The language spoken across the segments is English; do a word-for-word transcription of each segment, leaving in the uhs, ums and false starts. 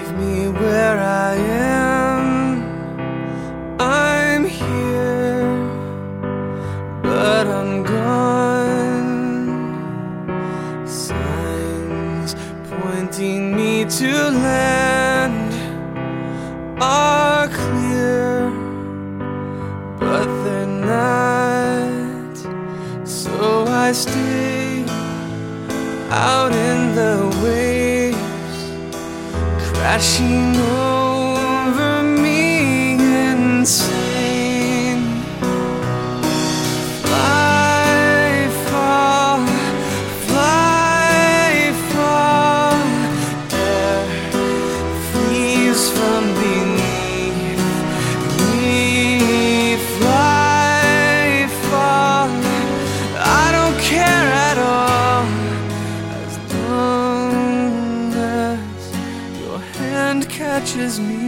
leave me where I am. I'm here, but I'm gone. Signs pointing me to land are clear, but they're not. So I stay out in the waves, crashing over me insane. Fly far, fly far, air flees from beneath me. Fly far, I don't care at all, as long as your hand catches me.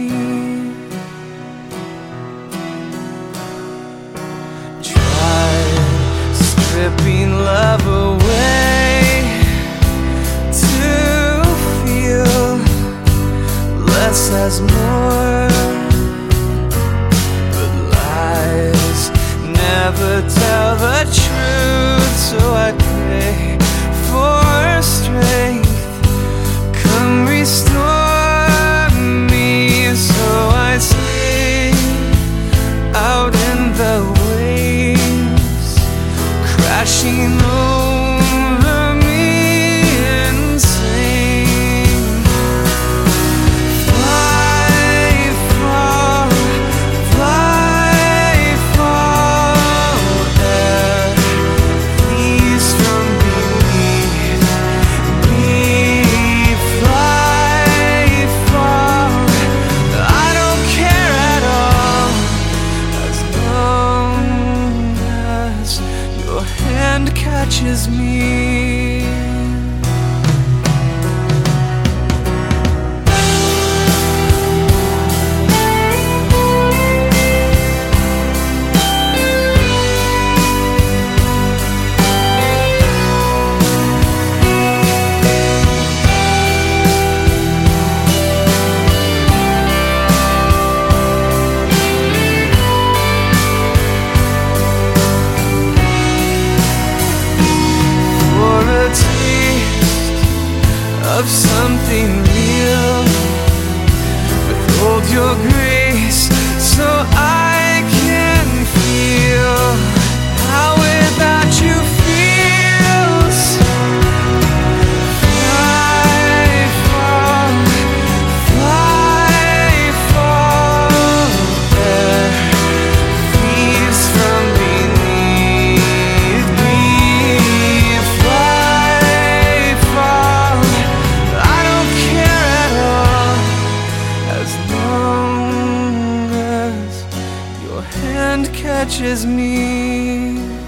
Try stripping love away to feel less as more, but lies never tell the truth. So I pray for strength, come restore me. So I stay out in the waves, crashing over me insane. Fly far, fly far, air flees from beneath me. Fly far, I don't care at all, as long as your hand catches me. For a taste of something real, withhold your grace so I can feel how without you feels. Fly far, fly far, air flees from beneath me. Fly far, I don't care at all, as long as your hand catches me.